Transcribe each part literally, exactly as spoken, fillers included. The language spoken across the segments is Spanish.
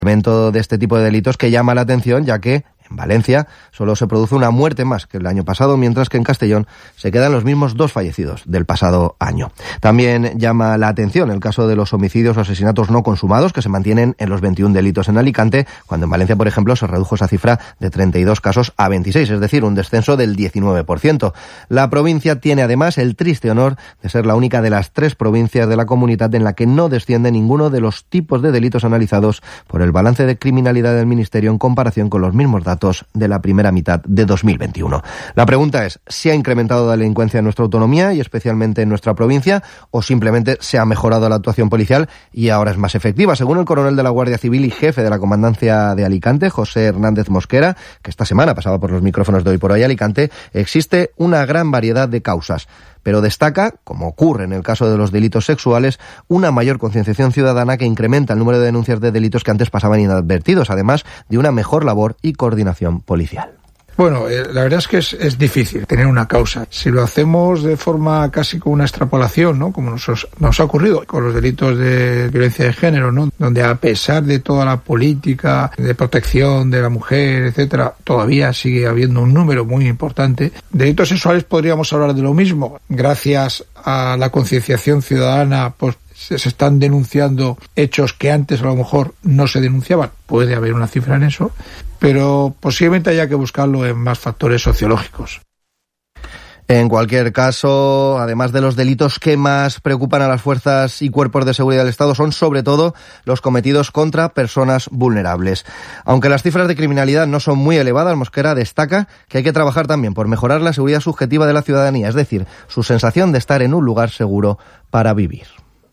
incremento de este tipo de delitos que llama la atención, ya que en Valencia solo se produce una muerte más que el año pasado, mientras que en Castellón se quedan los mismos dos fallecidos del pasado año. También llama la atención el caso de los homicidios o asesinatos no consumados, que se mantienen en los veintiún delitos en Alicante, cuando en Valencia, por ejemplo, se redujo esa cifra de treinta y dos casos a veintiséis, es decir, un descenso del diecinueve por ciento. La provincia tiene además el triste honor de ser la única de las tres provincias de la comunidad en la que no desciende ninguno de los tipos de delitos analizados por el balance de criminalidad del Ministerio en comparación con los mismos datos de la primera mitad de dos mil veintiuno. La pregunta es, ¿se ha incrementado la delincuencia en nuestra autonomía y especialmente en nuestra provincia, o simplemente se ha mejorado la actuación policial y ahora es más efectiva? Según el coronel de la Guardia Civil y jefe de la Comandancia de Alicante, José Hernández Mosquera, que esta semana pasaba por los micrófonos de Hoy por Hoy Alicante, existe una gran variedad de causas, pero destaca, como ocurre en el caso de los delitos sexuales, una mayor concienciación ciudadana que incrementa el número de denuncias de delitos que antes pasaban inadvertidos, además de una mejor labor y coordinación policial. Bueno, eh, la verdad es que es, es difícil tener una causa. Si lo hacemos de forma casi con una extrapolación, ¿no? Como nos, nos ha ocurrido con los delitos de violencia de género, ¿no? Donde a pesar de toda la política de protección de la mujer, etcétera, todavía sigue habiendo un número muy importante. Delitos sexuales podríamos hablar de lo mismo. Gracias a la concienciación ciudadana, pues se están denunciando hechos que antes a lo mejor no se denunciaban. Puede haber una cifra en eso, pero posiblemente haya que buscarlo en más factores sociológicos. En cualquier caso, además de los delitos que más preocupan a las fuerzas y cuerpos de seguridad del Estado, son sobre todo los cometidos contra personas vulnerables. Aunque las cifras de criminalidad no son muy elevadas, Mosquera destaca que hay que trabajar también por mejorar la seguridad subjetiva de la ciudadanía, es decir, su sensación de estar en un lugar seguro para vivir.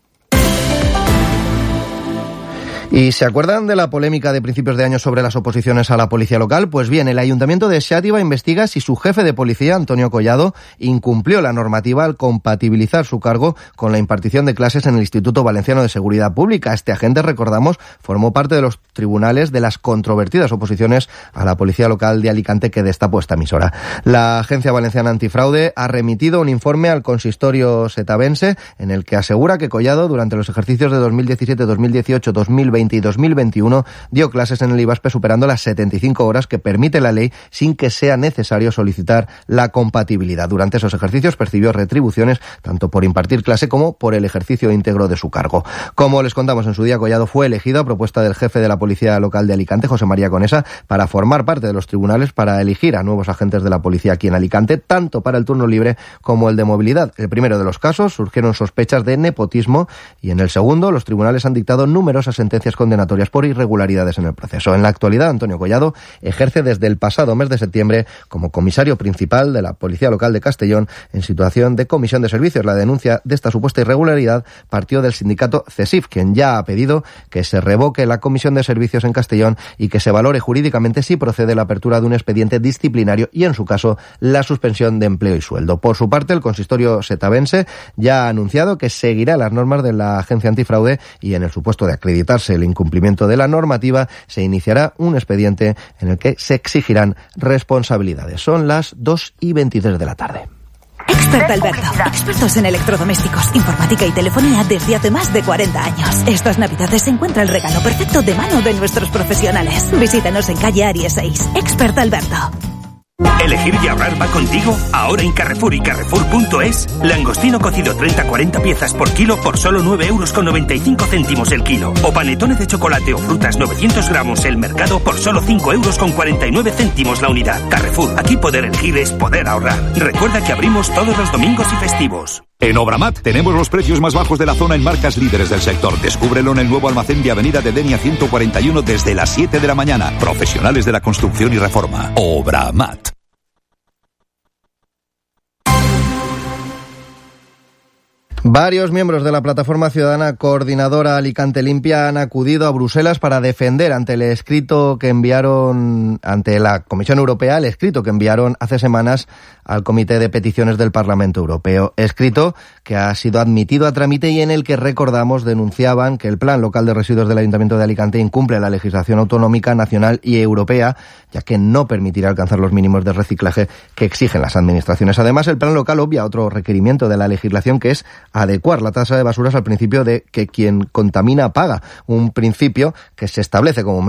¿Y se acuerdan de la polémica de principios de año sobre las oposiciones a la policía local? Pues bien, el Ayuntamiento de Xàtiva investiga si su jefe de policía, Antonio Collado, incumplió la normativa al compatibilizar su cargo con la impartición de clases en el Instituto Valenciano de Seguridad Pública. Este agente, recordamos, formó parte de los tribunales de las controvertidas oposiciones a la policía local de Alicante que destapó esta emisora. La Agencia Valenciana Antifraude ha remitido un informe al consistorio setabense en el que asegura que Collado, durante los ejercicios de dos mil diecisiete, dos mil dieciocho, dos mil veinte y dos mil veintiuno, dio clases en el IVASPE superando las setenta y cinco horas que permite la ley sin que sea necesario solicitar la compatibilidad. Durante esos ejercicios percibió retribuciones tanto por impartir clase como por el ejercicio íntegro de su cargo. Como les contamos en su día, Collado fue elegido a propuesta del jefe de la Policía Local de Alicante, José María Conesa, para formar parte de los tribunales para elegir a nuevos agentes de la policía aquí en Alicante, tanto para el turno libre como el de movilidad. El primero de los casos surgieron sospechas de nepotismo y en el segundo los tribunales han dictado numerosas sentencias condenatorias por irregularidades en el proceso. En la actualidad, Antonio Collado ejerce desde el pasado mes de septiembre como comisario principal de la Policía Local de Castellón en situación de comisión de servicios. La denuncia de esta supuesta irregularidad partió del sindicato CESIF, quien ya ha pedido que se revoque la comisión de servicios en Castellón y que se valore jurídicamente si procede la apertura de un expediente disciplinario y, en su caso, la suspensión de empleo y sueldo. Por su parte, el consistorio setabense ya ha anunciado que seguirá las normas de la Agencia Antifraude y, en el supuesto de acreditarse el incumplimiento de la normativa, se iniciará un expediente en el que se exigirán responsabilidades. Son las dos y veintitrés de la tarde. Expert Alberto, expertos en electrodomésticos, informática y telefonía desde hace más de cuarenta años. Estas navidades se encuentra el regalo perfecto de mano de nuestros profesionales. Visítanos en calle Aries seis. Expert Alberto. ¿Elegir y ahorrar va contigo? Ahora en Carrefour y Carrefour punto es, langostino cocido treinta a cuarenta piezas por kilo por solo nueve euros con noventa y cinco céntimos el kilo. O panetone de chocolate o frutas novecientos gramos el mercado por solo cinco euros con cuarenta y nueve céntimos la unidad. Carrefour, aquí poder elegir es poder ahorrar. Recuerda que abrimos todos los domingos y festivos. En Obramat tenemos los precios más bajos de la zona en marcas líderes del sector. Descúbrelo en el nuevo almacén de Avenida de Denia ciento cuarenta y uno desde las siete de la mañana. Profesionales de la construcción y reforma. Obramat. Varios miembros de la plataforma ciudadana coordinadora Alicante Limpia han acudido a Bruselas para defender ante el escrito que enviaron, ante la Comisión Europea, el escrito que enviaron hace semanas al Comité de Peticiones del Parlamento Europeo. Escrito que ha sido admitido a trámite y en el que, recordamos, denunciaban que el Plan Local de Residuos del Ayuntamiento de Alicante incumple la legislación autonómica, nacional y europea, ya que no permitirá alcanzar los mínimos de reciclaje que exigen las administraciones. Además, el Plan Local obvia otro requerimiento de la legislación, que es adecuar la tasa de basuras al principio de que quien contamina paga, un principio que se establece como